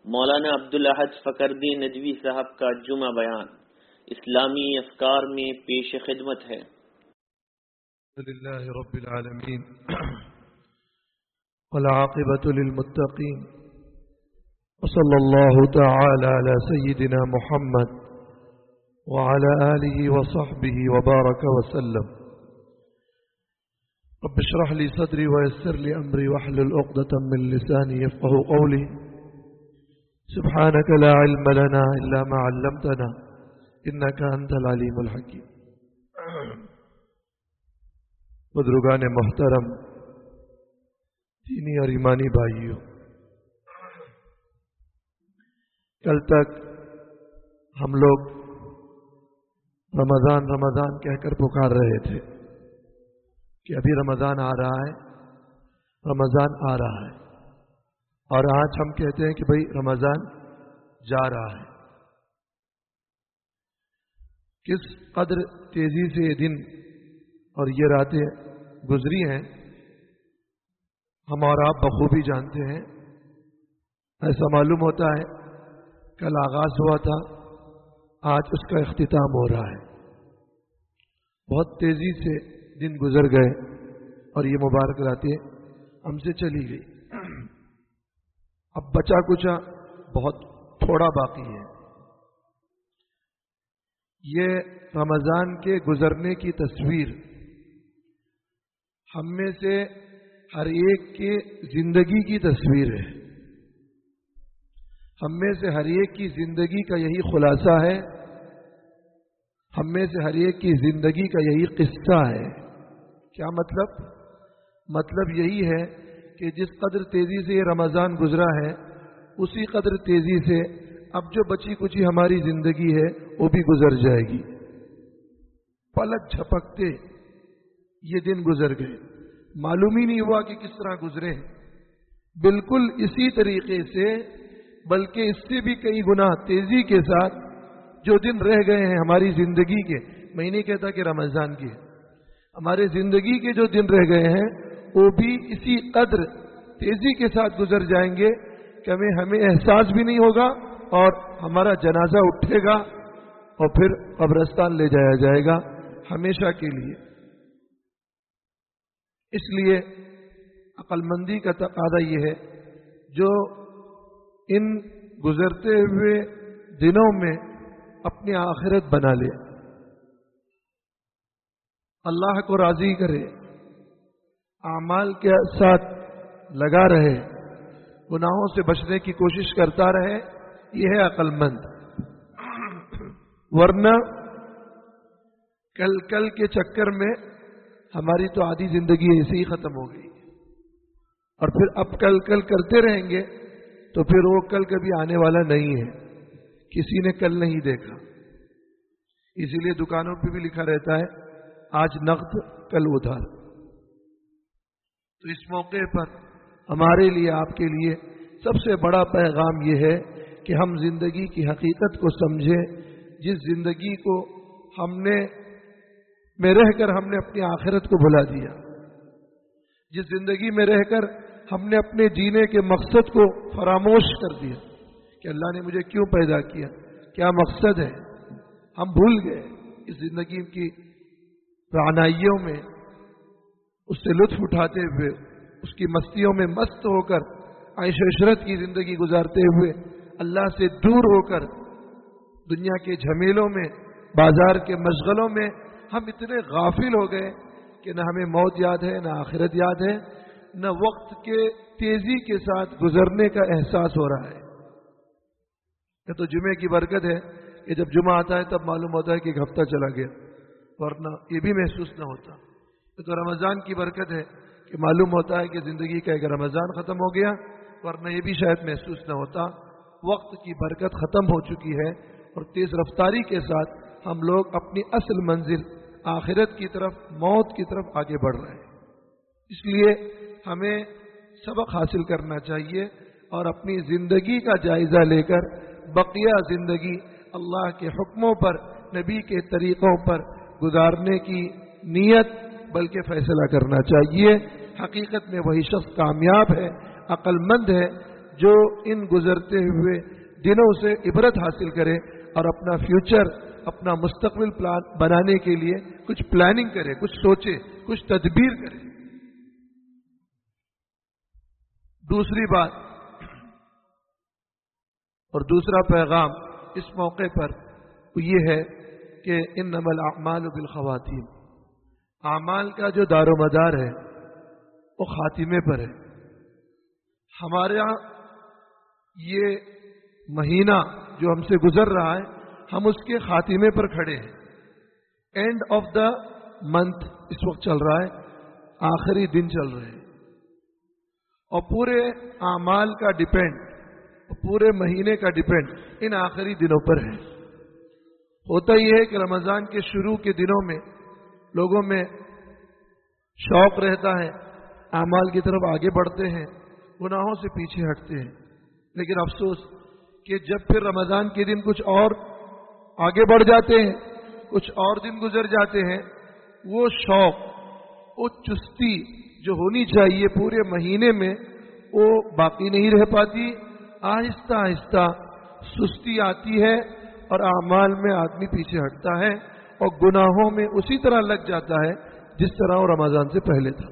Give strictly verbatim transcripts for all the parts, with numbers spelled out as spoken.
مولانا عبدالاحد فقردی ندوی صاحب کا جمعہ بیان اسلامی افکار میں پیش خدمت ہے۔ للہ رب العالمین والعاقبۃ للمتقین وصلی اللہ تعالی علی سیدنا محمد وعلى آلہ وصحبہ وبارک وسلم۔ رب اشرح لي صدري ويسر لي أمري واحلل عقدة من لساني يفقهوا قولي سبحانك لا علم لنا إلا ما علمتنا إنك أنت العليم الحكيم۔ بزرگان محترم، دینی اور ایمانی بھائیوں، کل تک ہم لوگ رمضان رمضان کہہ کر پکار رہے تھے کہ ابھی رمضان آ رہا ہے، رمضان آ رہا ہے، اور آج ہم کہتے ہیں کہ بھئی رمضان جا رہا ہے۔ کس قدر تیزی سے یہ دن اور یہ راتیں گزری ہیں ہم اور آپ بخوبی جانتے ہیں۔ ایسا معلوم ہوتا ہے کل آغاز ہوا تھا، آج اس کا اختتام ہو رہا ہے۔ بہت تیزی سے دن گزر گئے اور یہ مبارک راتیں ہم سے چلی گئی۔ اب بچا کچا بہت تھوڑا باقی ہے۔ یہ رمضان کے گزرنے کی تصویر ہم میں سے ہر ایک کے زندگی کی تصویر ہے۔ ہم میں سے ہر ایک کی زندگی کا یہی خلاصہ ہے، ہم میں سے ہر ایک کی زندگی کا یہی قصہ ہے۔ کیا مطلب؟ مطلب یہی ہے کہ جس قدر تیزی سے یہ رمضان گزرا ہے اسی قدر تیزی سے اب جو بچی کچی ہماری زندگی ہے وہ بھی گزر جائے گی۔ پلک جھپکتے یہ دن گزر گئے، معلوم ہی نہیں ہوا کہ کس طرح گزرے ہیں۔ بالکل اسی طریقے سے بلکہ اس سے بھی کئی گنا تیزی کے ساتھ جو دن رہ گئے ہیں ہماری زندگی کے، میں نہیں کہتا کہ رمضان کے، ہمارے زندگی کے جو دن رہ گئے ہیں وہ بھی اسی قدر تیزی کے ساتھ گزر جائیں گے کہ ہمیں ہمیں احساس بھی نہیں ہوگا اور ہمارا جنازہ اٹھے گا اور پھر قبرستان لے جایا جائے گا ہمیشہ کے لیے۔ اس لیے عقل مندی کا تقاضا یہ ہے جو ان گزرتے ہوئے دنوں میں اپنی آخرت بنا لے، اللہ کو راضی کرے، اعمال کے ساتھ لگا رہے، گناہوں سے بچنے کی کوشش کرتا رہے، یہ ہے عقل مند۔ ورنہ کل کل کے چکر میں ہماری تو آدھی زندگی ایسے ہی ختم ہو گئی، اور پھر اب کل کل کرتے رہیں گے تو پھر وہ کل کبھی آنے والا نہیں ہے، کسی نے کل نہیں دیکھا۔ اسی لیے دکانوں پہ بھی لکھا رہتا ہے آج نقد کل ادھار۔ تو اس موقع پر ہمارے لیے، آپ کے لیے سب سے بڑا پیغام یہ ہے کہ ہم زندگی کی حقیقت کو سمجھیں۔ جس زندگی کو ہم نے میں رہ کر ہم نے اپنی آخرت کو بھلا دیا، جس زندگی میں رہ کر ہم نے اپنے جینے کے مقصد کو فراموش کر دیا کہ اللہ نے مجھے کیوں پیدا کیا، کیا مقصد ہے، ہم بھول گئے اس زندگی کی رعنائیوں میں، اس سے لطف اٹھاتے ہوئے، اس کی مستیوں میں مست ہو کر، عیش و عشرت کی زندگی گزارتے ہوئے، اللہ سے دور ہو کر دنیا کے جھمیلوں میں، بازار کے مشغلوں میں ہم اتنے غافل ہو گئے کہ نہ ہمیں موت یاد ہے، نہ آخرت یاد ہے، نہ وقت کے تیزی کے ساتھ گزرنے کا احساس ہو رہا ہے۔ یہ تو جمعے کی برکت ہے کہ جب جمعہ آتا ہے تب معلوم ہوتا ہے کہ ایک ہفتہ چلا گیا، ورنہ یہ بھی محسوس نہ ہوتا۔ یہ تو رمضان کی برکت ہے کہ معلوم ہوتا ہے کہ زندگی کا ایک رمضان ختم ہو گیا، ورنہ یہ بھی شاید محسوس نہ ہوتا۔ وقت کی برکت ختم ہو چکی ہے اور تیز رفتاری کے ساتھ ہم لوگ اپنی اصل منزل آخرت کی طرف، موت کی طرف آگے بڑھ رہے ہیں۔ اس لیے ہمیں سبق حاصل کرنا چاہیے اور اپنی زندگی کا جائزہ لے کر بقیہ زندگی اللہ کے حکموں پر، نبی کے طریقوں پر گزارنے کی نیت بلکہ فیصلہ کرنا چاہیے۔ حقیقت میں وہی شخص کامیاب ہے، عقل مند ہے جو ان گزرتے ہوئے دنوں سے عبرت حاصل کرے اور اپنا فیوچر، اپنا مستقبل پلان بنانے کے لیے کچھ پلاننگ کرے، کچھ سوچے، کچھ تدبیر کرے۔ دوسری بات اور دوسرا پیغام اس موقع پر یہ ہے کہ انما الاعمال بالخواتیم، اعمال کا جو دار و مدار ہے وہ خاتمے پر ہے۔ ہمارے یہاں یہ مہینہ جو ہم سے گزر رہا ہے، ہم اس کے خاتمے پر کھڑے ہیں۔ اینڈ آف دا منتھ اس وقت چل رہا ہے، آخری دن چل رہے ہیں، اور پورے اعمال کا ڈیپینڈ، پورے مہینے کا ڈیپینڈ ان آخری دنوں پر ہے۔ ہوتا یہ ہے کہ رمضان کے شروع کے دنوں میں لوگوں میں شوق رہتا ہے، اعمال کی طرف آگے بڑھتے ہیں، گناہوں سے پیچھے ہٹتے ہیں، لیکن افسوس کہ جب پھر رمضان کے دن کچھ اور آگے بڑھ جاتے ہیں، کچھ اور دن گزر جاتے ہیں، وہ شوق، وہ چستی جو ہونی چاہیے پورے مہینے میں وہ باقی نہیں رہ پاتی۔ آہستہ آہستہ سستی آتی ہے اور اعمال میں آدمی پیچھے ہٹتا ہے اور گناہوں میں اسی طرح لگ جاتا ہے جس طرح وہ رمضان سے پہلے تھا۔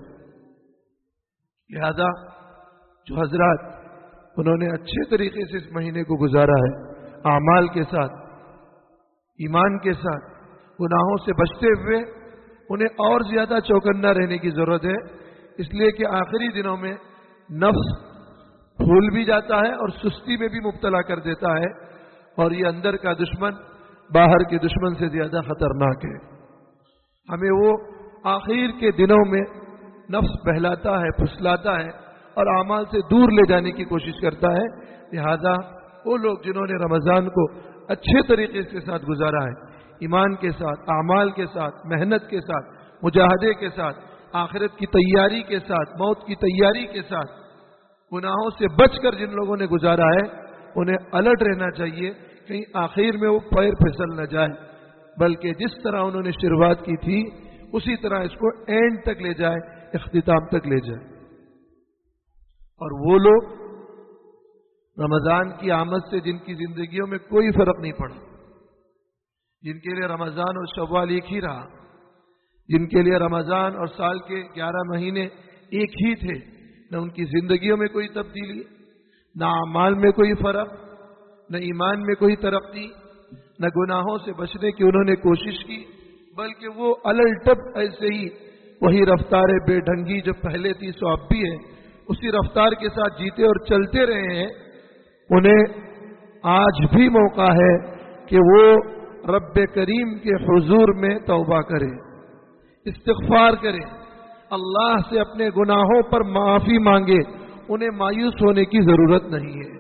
لہذا جو حضرات انہوں نے اچھے طریقے سے اس مہینے کو گزارا ہے، اعمال کے ساتھ، ایمان کے ساتھ، گناہوں سے بچتے ہوئے، انہیں اور زیادہ چوکنا رہنے کی ضرورت ہے، اس لیے کہ آخری دنوں میں نفس بھول بھی جاتا ہے اور سستی میں بھی مبتلا کر دیتا ہے، اور یہ اندر کا دشمن باہر کے دشمن سے زیادہ خطرناک ہے۔ ہمیں وہ آخر کے دنوں میں نفس بہلاتا ہے، پھسلاتا ہے اور اعمال سے دور لے جانے کی کوشش کرتا ہے۔ لہذا وہ لوگ جنہوں نے رمضان کو اچھے طریقے کے ساتھ گزارا ہے، ایمان کے ساتھ، اعمال کے ساتھ، محنت کے ساتھ، مجاہدے کے ساتھ، آخرت کی تیاری کے ساتھ، موت کی تیاری کے ساتھ، گناہوں سے بچ کر جن لوگوں نے گزارا ہے، انہیں الرٹ رہنا چاہیے کہیں آخر میں وہ پیر پھسل نہ جائے، بلکہ جس طرح انہوں نے شروعات کی تھی اسی طرح اس کو اینڈ تک لے جائے، اختتام تک لے جائے۔ اور وہ لوگ رمضان کی آمد سے جن کی زندگیوں میں کوئی فرق نہیں پڑا، جن کے لیے رمضان اور شوال ایک ہی رہا، جن کے لیے رمضان اور سال کے گیارہ مہینے ایک ہی تھے، نہ ان کی زندگیوں میں کوئی تبدیلی، نہ اعمال میں کوئی فرق، نہ ایمان میں کوئی ترقی، نہ گناہوں سے بچنے کی انہوں نے کوشش کی، بلکہ وہ الٹپ ایسے ہی وہی رفتار بے ڈھنگی جو پہلے تھی سو اب بھی ہے، اسی رفتار کے ساتھ جیتے اور چلتے رہے ہیں۔ انہیں آج بھی موقع ہے کہ وہ رب کریم کے حضور میں توبہ کرے، استغفار کرے، اللہ سے اپنے گناہوں پر معافی مانگے، انہیں مایوس ہونے کی ضرورت نہیں ہے۔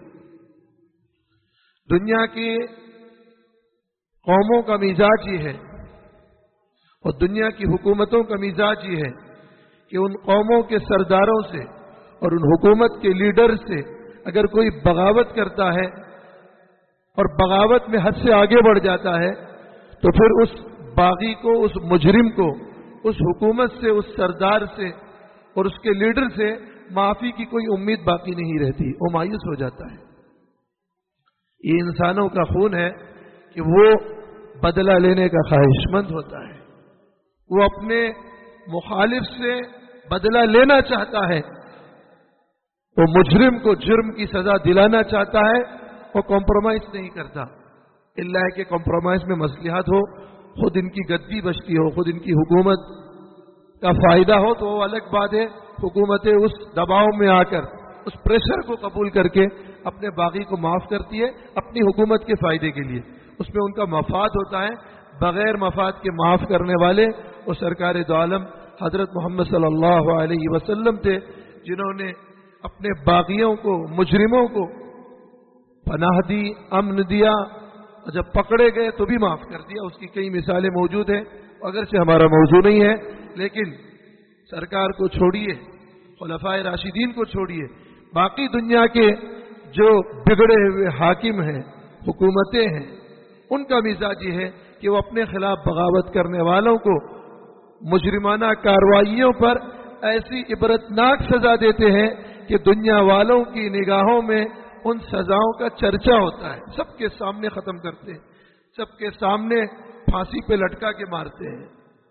دنیا کی قوموں کا مزاج یہ ہے اور دنیا کی حکومتوں کا مزاج یہ ہے کہ ان قوموں کے سرداروں سے اور ان حکومت کے لیڈر سے اگر کوئی بغاوت کرتا ہے اور بغاوت میں حد سے آگے بڑھ جاتا ہے تو پھر اس باغی کو، اس مجرم کو، اس حکومت سے، اس سردار سے اور اس کے لیڈر سے معافی کی کوئی امید باقی نہیں رہتی، وہ مایوس ہو جاتا ہے۔ یہ انسانوں کا خون ہے کہ وہ بدلہ لینے کا خواہش مند ہوتا ہے، وہ اپنے مخالف سے بدلہ لینا چاہتا ہے، وہ مجرم کو جرم کی سزا دلانا چاہتا ہے، وہ کمپرومائز نہیں کرتا، اللہ کہ کمپرومائز میں مصلحت ہو، خود ان کی گدی بچتی ہو، خود ان کی حکومت کا فائدہ ہو تو وہ الگ بات ہے۔ حکومتیں اس دباؤ میں آ کر اس پریشر کو قبول کر کے اپنے باغی کو معاف کرتی ہے اپنی حکومت کے فائدے کے لیے، اس میں ان کا مفاد ہوتا ہے۔ بغیر مفاد کے معاف کرنے والے وہ سرکار دو عالم حضرت محمد صلی اللہ علیہ وسلم تھے، جنہوں نے اپنے باغیوں کو، مجرموں کو پناہ دی، امن دیا، اور جب پکڑے گئے تو بھی معاف کر دیا۔ اس کی کئی مثالیں موجود ہیں، اگرچہ ہمارا موضوع نہیں ہے، لیکن سرکار کو چھوڑیے، خلفائے راشدین کو چھوڑیے، باقی دنیا کے جو بگڑے ہوئے حاکم ہیں، حکومتیں ہیں، ان کا مزاج یہ ہے کہ وہ اپنے خلاف بغاوت کرنے والوں کو مجرمانہ کارروائیوں پر ایسی عبرتناک سزا دیتے ہیں کہ دنیا والوں کی نگاہوں میں ان سزاؤں کا چرچا ہوتا ہے، سب کے سامنے ختم کرتے ہیں، سب کے سامنے پھانسی پہ لٹکا کے مارتے ہیں،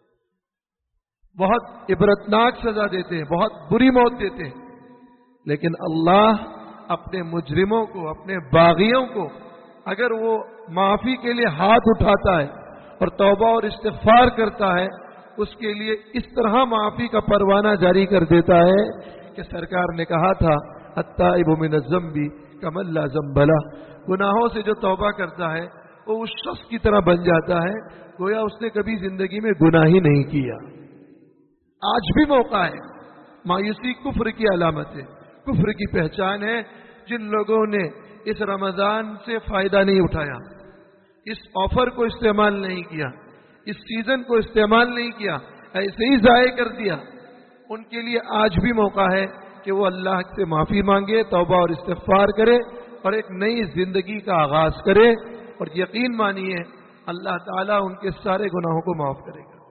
بہت عبرتناک سزا دیتے ہیں، بہت بری موت دیتے ہیں. لیکن اللہ اپنے مجرموں کو، اپنے باغیوں کو اگر وہ معافی کے لیے ہاتھ اٹھاتا ہے اور توبہ اور استغفار کرتا ہے، اس کے لیے اس طرح معافی کا پروانہ جاری کر دیتا ہے کہ سرکار نے کہا تھا التائب من الذنب کمن لا ذنب لہ، گناہوں سے جو توبہ کرتا ہے وہ اس شخص کی طرح بن جاتا ہے گویا اس نے کبھی زندگی میں گناہ ہی نہیں کیا. آج بھی موقع ہے. مایوسی کفر کی علامت ہے، کفر کی پہچان ہے. جن لوگوں نے اس رمضان سے فائدہ نہیں اٹھایا، اس آفر کو استعمال نہیں کیا، اس سیزن کو استعمال نہیں کیا، ایسے ہی ضائع کر دیا، ان کے لیے آج بھی موقع ہے کہ وہ اللہ سے معافی مانگے، توبہ اور استغفار کرے اور ایک نئی زندگی کا آغاز کرے. اور یقین مانیے اللہ تعالیٰ ان کے سارے گناہوں کو معاف کرے گا.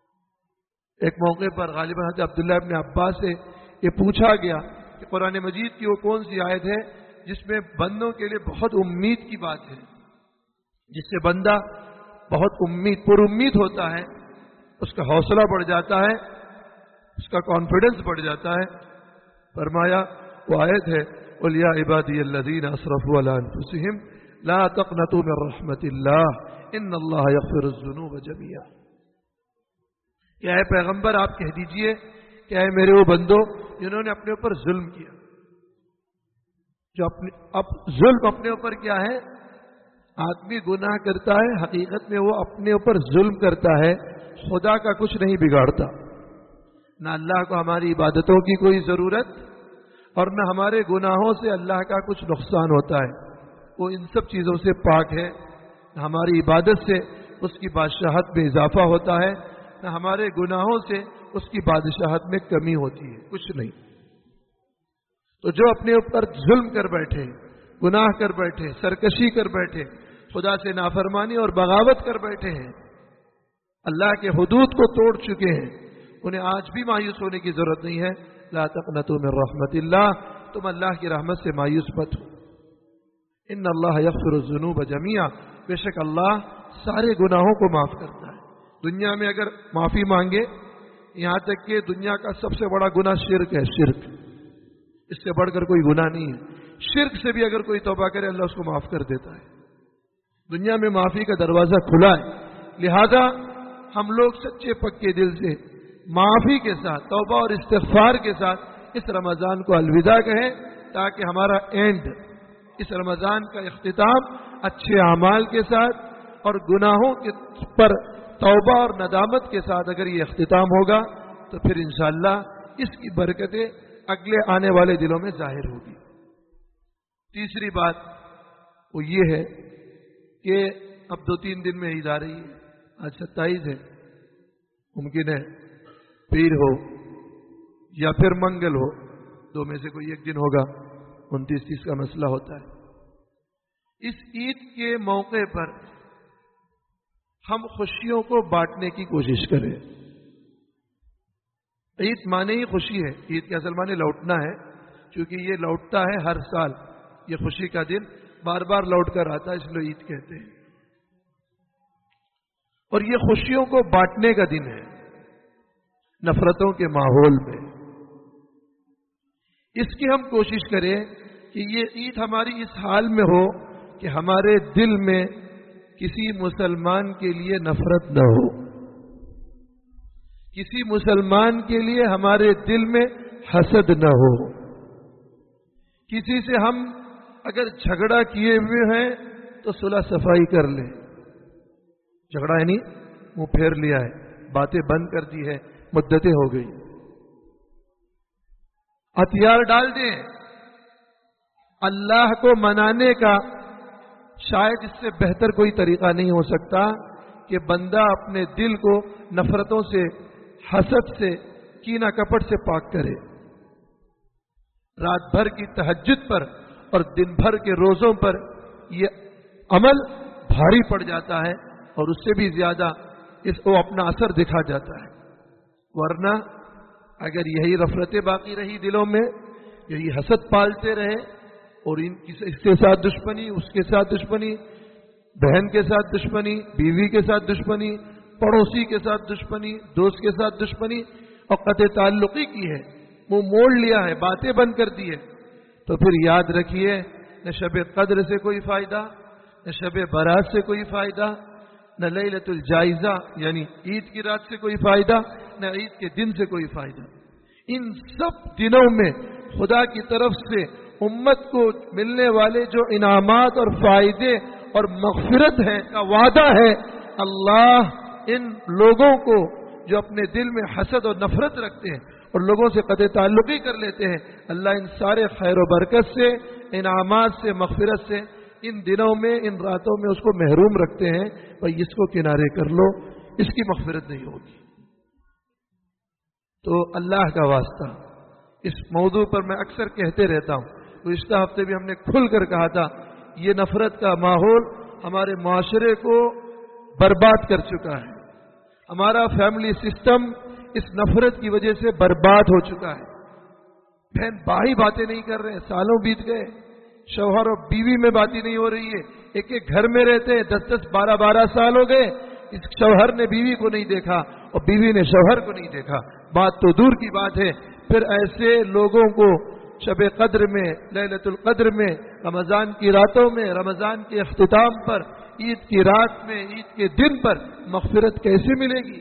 ایک موقع پر غالباً حضرت عبداللہ ابن عباس سے یہ پوچھا گیا کہ قرآن مجید کی وہ کون سی آیت ہے جس میں بندوں کے لیے بہت امید کی بات ہے، جس سے بندہ بہت امید پر امید ہوتا ہے، اس کا حوصلہ بڑھ جاتا ہے، اس کا کانفیڈنس بڑھ جاتا ہے. فرمایا وہ آیت ہے قل یا عبادی الذین اسرفوا علی انفسہم لا تقنطوا من رحمت اللہ ان اللہ یغفر الذنوب جميعا. کیا ہے پیغمبر آپ کہہ دیجئے کہ اے میرے وہ بندو جنہوں نے اپنے اوپر ظلم کیا. جو اپنے اب ظلم اپنے اوپر کیا ہے؟ آدمی گناہ کرتا ہے، حقیقت میں وہ اپنے اوپر ظلم کرتا ہے، خدا کا کچھ نہیں بگاڑتا. نہ اللہ کو ہماری عبادتوں کی کوئی ضرورت اور نہ ہمارے گناہوں سے اللہ کا کچھ نقصان ہوتا ہے. وہ ان سب چیزوں سے پاک ہے. نہ ہماری عبادت سے اس کی بادشاہت میں اضافہ ہوتا ہے، نہ ہمارے گناہوں سے اس کی بادشاہت میں کمی ہوتی ہے، کچھ نہیں. تو جو اپنے اوپر ظلم کر بیٹھے، گناہ کر بیٹھے، سرکشی کر بیٹھے، خدا سے نافرمانی اور بغاوت کر بیٹھے ہیں، اللہ کے حدود کو توڑ چکے ہیں، انہیں آج بھی مایوس ہونے کی ضرورت نہیں ہے. لا تقنطوا من رحمت اللہ، تم اللہ کی رحمت سے مایوس مت ہو. ان اللہ یغفر الذنوب جميعا، بے شک اللہ سارے گناہوں کو معاف کرتا ہے. دنیا میں اگر معافی مانگے، یہاں تک کہ دنیا کا سب سے بڑا گناہ شرک ہے، شرک، اس سے بڑھ کر کوئی گناہ نہیں ہے. شرک سے بھی اگر کوئی توبہ کرے اللہ اس کو معاف کر دیتا ہے. دنیا میں معافی کا دروازہ کھلا ہے. لہذا ہم لوگ سچے پکے دل سے معافی کے ساتھ، توبہ اور استغفار کے ساتھ اس رمضان کو الوداع کہیں، تاکہ ہمارا اینڈ، اس رمضان کا اختتام اچھے اعمال کے ساتھ اور گناہوں کے پر توبہ اور ندامت کے ساتھ اگر یہ اختتام ہوگا تو پھر انشاءاللہ اس کی برکتیں اگلے آنے والے دنوں میں ظاہر ہوگی. تیسری بات وہ یہ ہے کہ اب دو تین دن میں عید آ رہی ہے. آج ستائیس ہے، ممکن ہے پیر ہو یا پھر منگل ہو، دو میں سے کوئی ایک دن ہوگا. انتیس تیس کا مسئلہ ہوتا ہے. اس عید کے موقع پر ہم خوشیوں کو بانٹنے کی کوشش کریں. عید مانے ہی خوشی ہے، عید کے اصل معنی لوٹنا ہے، کیونکہ یہ لوٹتا ہے ہر سال. یہ خوشی کا دن بار بار لوٹ کر آتا ہے، اس لیے عید کہتے ہیں. اور یہ خوشیوں کو بانٹنے کا دن ہے نفرتوں کے ماحول میں. اس کی ہم کوشش کریں کہ یہ عید ہماری اس حال میں ہو کہ ہمارے دل میں کسی مسلمان کے لیے نفرت نہ ہو، کسی مسلمان کے لیے ہمارے دل میں حسد نہ ہو. کسی سے ہم اگر جھگڑا کیے ہوئے ہیں تو صلح صفائی کر لیں. جھگڑا ہے نہیں، منہ پھیر لیا ہے، باتیں بند کر دی ہے، مدتیں ہو گئی، ہتھیار ڈال دیں. اللہ کو منانے کا شاید اس سے بہتر کوئی طریقہ نہیں ہو سکتا کہ بندہ اپنے دل کو نفرتوں سے، حسد سے، کینہ کپٹ سے پاک کرے. رات بھر کی تہجد پر اور دن بھر کے روزوں پر یہ عمل بھاری پڑ جاتا ہے اور اس سے بھی زیادہ اس کو اپنا اثر دکھا جاتا ہے. ورنہ اگر یہی نفرتیں باقی رہی دلوں میں، یہی حسد پالتے رہے اور ان اس کے ساتھ دشمنی، اس کے ساتھ دشمنی، بہن کے ساتھ دشمنی، بیوی کے ساتھ دشمنی، پڑوسی کے ساتھ دشمنی، دوست کے ساتھ دشمنی، اور قطع تعلقی کی ہے، وہ موڑ لیا ہے، باتیں بند کر دی ہے، تو پھر یاد رکھیے نہ شب قدر سے کوئی فائدہ، نہ شب برات سے کوئی فائدہ، نہ لیلۃ الجائزہ یعنی عید کی رات سے کوئی فائدہ، نہ عید کے دن سے کوئی فائدہ۔ ان سب دنوں میں خدا کی طرف سے امت کو ملنے والے جو انعامات اور فائدے اور مغفرت ہے کا وعدہ ہے، اللہ ان لوگوں کو جو اپنے دل میں حسد اور نفرت رکھتے ہیں اور لوگوں سے قطع تعلقی کر لیتے ہیں، اللہ ان سارے خیر و برکت سے، انعامات سے، مغفرت سے ان دنوں میں، ان راتوں میں اس کو محروم رکھتے ہیں۔ بھائی اس کو کنارے کر لو، اس کی مغفرت نہیں ہوگی۔ تو اللہ کا واسطہ، اس موضوع پر میں اکثر کہتے رہتا ہوں، گزشتہ ہفتے بھی ہم نے کھل کر کہا تھا، یہ نفرت کا ماحول ہمارے معاشرے کو برباد کر چکا ہے، ہمارا فیملی سسٹم اس نفرت کی وجہ سے برباد ہو چکا ہے۔ بہن بھائی باتیں نہیں کر رہے ہیں، سالوں بیت گئے، شوہر اور بیوی میں باتیں نہیں ہو رہی ہے، ایک ایک گھر میں رہتے ہیں، دس دس بارہ بارہ سال ہو گئے، اس شوہر نے بیوی کو نہیں دیکھا اور بیوی نے شوہر کو نہیں دیکھا، بات تو دور کی بات ہے۔ پھر ایسے لوگوں کو شب قدر میں، لیلۃ القدر میں، رمضان کی راتوں میں، رمضان کے اختتام پر، عید کی رات میں، عید کے دن پر مغفرت کیسے ملے گی؟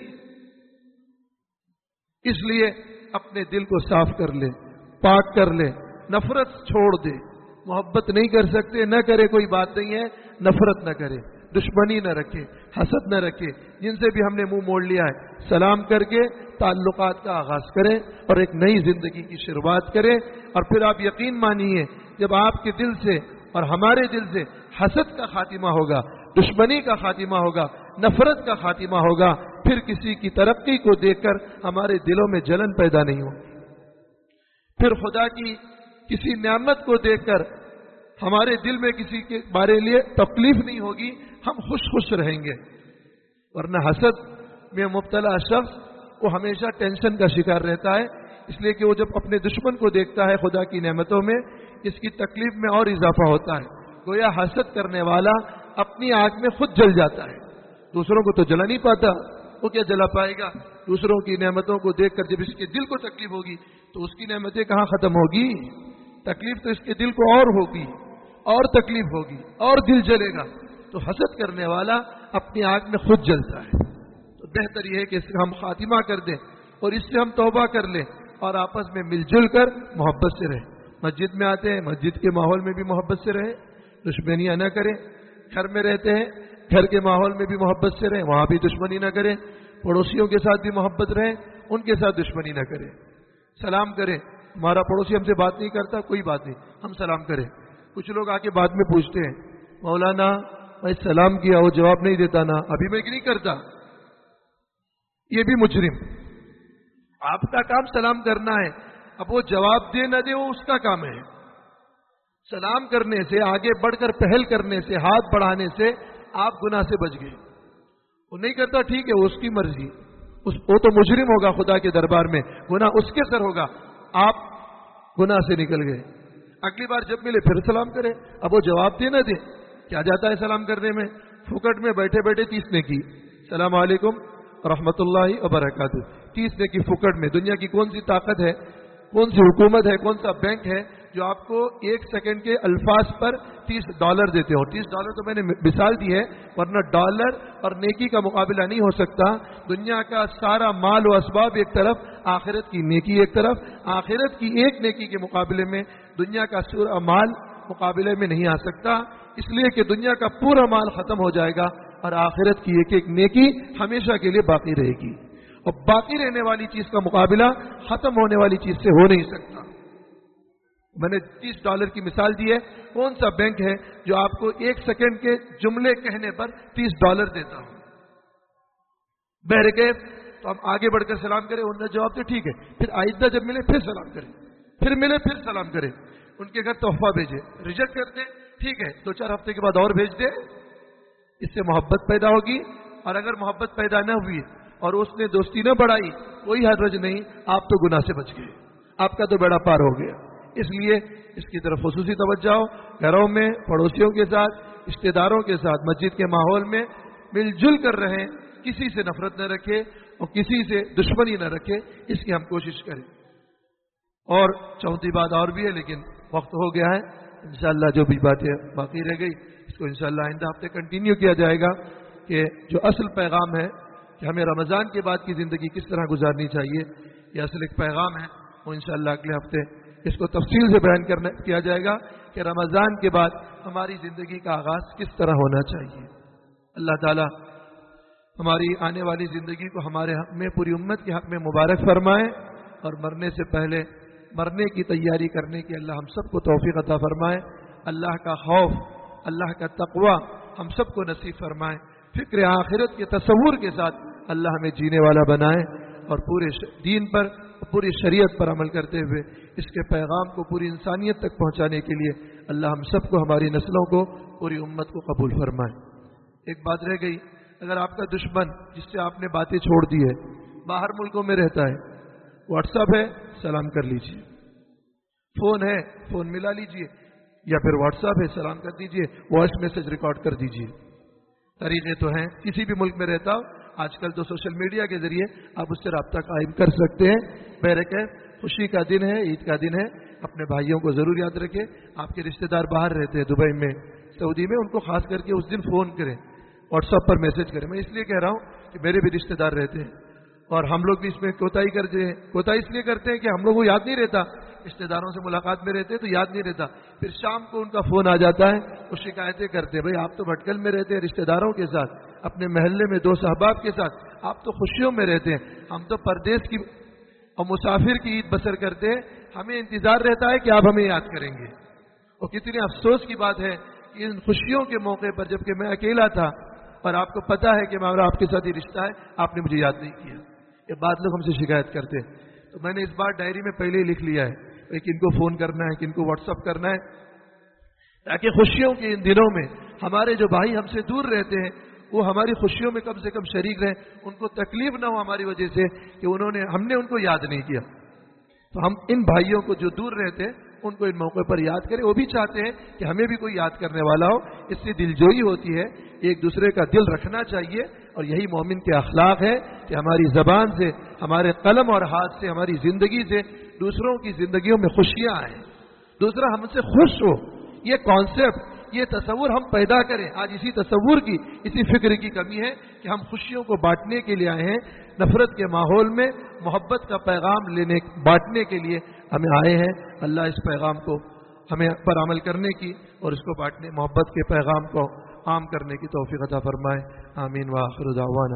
اس لیے اپنے دل کو صاف کر لے، پاک کر لے، نفرت چھوڑ دے۔ محبت نہیں کر سکتے، نہ کرے، کوئی بات نہیں ہے، نفرت نہ کرے، دشمنی نہ رکھے، حسد نہ رکھے۔ جن سے بھی ہم نے منہ موڑ لیا ہے، سلام کر کے تعلقات کا آغاز کریں اور ایک نئی زندگی کی شروعات کریں۔ اور پھر آپ یقین مانیے، جب آپ کے دل سے اور ہمارے دل سے حسد کا خاتمہ ہوگا، دشمنی کا خاتمہ ہوگا، نفرت کا خاتمہ ہوگا، پھر کسی کی ترقی کو دیکھ کر ہمارے دلوں میں جلن پیدا نہیں ہوگی، پھر خدا کی کسی نعمت کو دیکھ کر ہمارے دل میں کسی کے بارے لیے تکلیف نہیں ہوگی، ہم خوش خوش رہیں گے۔ ورنہ حسد میں مبتلا شخص وہ ہمیشہ ٹینشن کا شکار رہتا ہے، اس لیے کہ وہ جب اپنے دشمن کو دیکھتا ہے خدا کی نعمتوں میں، اس کی تکلیف میں اور اضافہ ہوتا ہے۔ گویا حسد کرنے والا اپنی آگ میں خود جل جاتا ہے، دوسروں کو تو جلا نہیں پاتا، وہ کیا جلا پائے گا؟ دوسروں کی نعمتوں کو دیکھ کر جب اس کے دل کو تکلیف ہوگی تو اس کی نعمتیں کہاں ختم ہوگی؟ تکلیف تو اس کے دل کو اور ہوگی، اور تکلیف ہوگی، اور دل جلے گا۔ تو حسد کرنے والا اپنی آگ میں خود جلتا ہے۔ تو بہتر یہ ہے کہ اس کا ہم خاتمہ کر دیں اور اس سے ہم توبہ کر لیں اور آپس میں مل جل کر محبت سے رہیں۔ مسجد میں آتے ہیں، مسجد کے ماحول میں بھی محبت سے رہیں، دشمنیاں نہ کریں۔ گھر میں رہتے ہیں، گھر کے ماحول میں بھی محبت سے رہیں، وہاں بھی دشمنی نہ کریں۔ پڑوسیوں کے ساتھ بھی محبت رہیں، ان کے ساتھ دشمنی نہ کریں۔ سلام کریں، ہمارا پڑوسی ہم سے بات نہیں کرتا، کوئی بات نہیں، ہم سلام کریں۔ کچھ لوگ آ کے بعد میں پوچھتے ہیں، مولانا میں سلام کیا، وہ جواب نہیں دیتا نا، ابھی میں نہیں کرتا۔ یہ بھی مجرم، آپ کا کام سلام کرنا ہے، اب وہ جواب دے نہ دے وہ اس کا کام ہے۔ سلام کرنے سے، آگے بڑھ کر پہل کرنے سے، ہاتھ بڑھانے سے آپ گناہ سے بچ گئے۔ وہ نہیں کرتا، ٹھیک ہے، اس کی مرضی، وہ تو مجرم ہوگا خدا کے دربار میں، گناہ اس کے سر ہوگا، آپ گناہ سے نکل گئے۔ اگلی بار جب ملے پھر سلام کرے، اب وہ جواب دے نہ دے، کیا جاتا ہے سلام کرنے میں؟ پھوکٹ میں بیٹھے بیٹھے تیس نے کی، السلام علیکم رحمت اللہ وبرکاتہ، تیس نے کی پھوکٹ میں۔ دنیا کی کون سی طاقت ہے، کون سی حکومت ہے، کون سا بینک ہے جو آپ کو ایک سیکنڈ کے الفاظ پر تیس ڈالر دیتے ہو؟ تیس ڈالر تو میں نے مثال دی ہے، ورنہ ڈالر اور نیکی کا مقابلہ نہیں ہو سکتا۔ دنیا کا سارا مال و اسباب ایک طرف، آخرت کی نیکی ایک طرف، آخرت کی ایک نیکی کے مقابلے میں دنیا کا سورا مال مقابلے میں نہیں آ سکتا، اس لیے کہ دنیا کا پورا مال ختم ہو جائے گا اور آخرت کی ایک ایک نیکی ہمیشہ کے لیے باقی رہے گی، اور باقی رہنے والی چیز کا مقابلہ ختم ہونے والی چیز سے ہو نہیں سکتا۔ میں نے تیس ڈالر کی مثال دی ہے، کون سا بینک ہے جو آپ کو ایک سیکنڈ کے جملے کہنے پر تیس ڈالر دیتا ہوں؟ بہرکیف تو ہم آگے بڑھ کر سلام کریں، انہوں نے جواب دے ٹھیک ہے، پھر آئندہ جب ملے پھر سلام کریں، پھر ملے پھر سلام کریں، ان کے گھر تحفہ بھیجے، ریجیکٹ کرتے ٹھیک ہے، دو چار ہفتے کے بعد اور بھیج دے، اس سے محبت پیدا ہوگی۔ اور اگر محبت پیدا نہ ہوئی اور اس نے دوستی نہ بڑھائی، کوئی حرج نہیں، آپ تو گناہ سے بچ گئے، آپ کا تو بیڑا پار ہو گیا۔ اس لیے اس کی طرف خصوصی توجہ ہو. گھروں میں پڑوسیوں کے ساتھ، رشتے داروں کے ساتھ، مسجد کے ماحول میں مل جل کر رہیں، کسی سے نفرت نہ رکھے اور کسی سے دشمنی نہ رکھے، اس کی ہم کوشش کریں. اور چوتھی بات اور بھی ہے لیکن وقت ہو گیا ہے. انشاءاللہ جو بھی باتیں باقی رہ گئی اس کو انشاءاللہ آئندہ ہفتے کنٹینیو کیا جائے گا کہ جو اصل پیغام ہے کہ ہمیں رمضان کے بعد کی زندگی کس طرح گزارنی چاہیے، یہ اصل ایک پیغام ہے. وہ انشاءاللہ اگلے ہفتے اس کو تفصیل سے بیان کرنا کیا جائے گا کہ رمضان کے بعد ہماری زندگی کا آغاز کس طرح ہونا چاہیے. اللہ تعالی ہماری آنے والی زندگی کو ہمارے حق میں، پوری امت کے حق میں مبارک فرمائے، اور مرنے سے پہلے مرنے کی تیاری کرنے کی اللہ ہم سب کو توفیق عطا فرمائے. اللہ کا خوف، اللہ کا تقوی ہم سب کو نصیب فرمائے. فکر آخرت کے تصور کے ساتھ اللہ ہمیں جینے والا بنائے، اور پورے دین پر، پوری شریعت پر عمل کرتے ہوئے اس کے پیغام کو پوری انسانیت تک پہنچانے کے لیے اللہ ہم سب کو، ہماری نسلوں کو، پوری امت کو قبول فرمائے. ایک بات رہ گئی، اگر آپ کا دشمن جس سے آپ نے باتیں چھوڑ دی ہے باہر ملکوں میں رہتا ہے، واٹس ایپ ہے سلام کر لیجئے، فون ہے فون ملا لیجئے، یا پھر واٹس ایپ ہے سلام کر دیجئے، وائس میسج ریکارڈ کر دیجئے. طریقے تو ہیں، کسی بھی ملک میں رہتا ہو آج کل تو سوشل میڈیا کے ذریعے آپ اس سے رابطہ قائم کر سکتے ہیں. بہرکیف خوشی کا دن ہے، عید کا دن ہے، اپنے بھائیوں کو ضرور یاد رکھیں. آپ کے رشتہ دار باہر رہتے ہیں، دبئی میں، سعودی میں، ان کو خاص کر کے اس دن فون کریں، واٹس ایپ پر میسج کریں. میں اس لیے کہہ رہا ہوں کہ میرے بھی رشتہ دار رہتے ہیں اور ہم لوگ بھی اس میں کوتاہی کرتے ہیں. کوتاہی اس لیے کرتے ہیں کہ ہم لوگوں کو یاد نہیں رہتا، رشتہ داروں سے ملاقات میں رہتے ہیں تو یاد نہیں رہتا. پھر شام کو ان کا فون آ جاتا ہے، وہ شکایتیں کرتے ہیں، بھائی آپ تو بھٹکل میں رہتے ہیں رشتہ داروں کے ساتھ، اپنے محلے میں دوست احباب کے ساتھ، آپ تو خوشیوں میں رہتے ہیں، ہم تو پردیس کی اور مسافر کی عید بسر کرتے ہیں، ہمیں انتظار رہتا ہے کہ آپ ہمیں یاد کریں گے. اور کتنی افسوس کی بات ہے کہ ان خوشیوں کے موقع پر جبکہ میں اکیلا تھا اور آپ کو پتا ہے کہ ہمارا آپ کے ساتھ ہی رشتہ ہے، آپ نے مجھے یاد نہیں کیا. یہ بات لوگ ہم سے شکایت کرتے ہیں. تو میں نے اس بار ڈائری میں پہلے ہی لکھ لیا ہے کن کو فون کرنا ہے، کن کو واٹس ایپ کرنا ہے، تاکہ خوشیوں کے ان دنوں میں ہمارے جو بھائی ہم سے دور رہتے ہیں وہ ہماری خوشیوں میں کم سے کم شریک رہیں، ان کو تکلیف نہ ہو ہماری وجہ سے کہ انہوں نے ہم نے ان کو یاد نہیں کیا. تو ہم ان بھائیوں کو جو دور رہتے ہیں ان کو ان موقع پر یاد کریں. وہ بھی چاہتے ہیں کہ ہمیں بھی کوئی یاد کرنے والا ہو، اس سے دلجوئی ہوتی ہے. ایک دوسرے کا دل رکھنا چاہیے، اور یہی مومن کے اخلاق ہے کہ ہماری زبان سے، ہمارے قلم اور ہاتھ سے، ہماری زندگی سے دوسروں کی زندگیوں میں خوشیاں آئیں، دوسرا ہم سے خوش ہو. یہ کانسیپٹ، یہ تصور ہم پیدا کریں. آج اسی تصور کی، اسی فکر کی کمی ہے کہ ہم خوشیوں کو بانٹنے کے لیے آئے ہیں. نفرت کے ماحول میں محبت کا پیغام لینے بانٹنے کے لیے ہمیں آئے ہیں. اللہ اس پیغام کو ہمیں پر عمل کرنے کی اور اس کو بانٹنے، محبت کے پیغام کو عام کرنے کی توفیق عطا فرمائے. آمین. وآخر دعوانا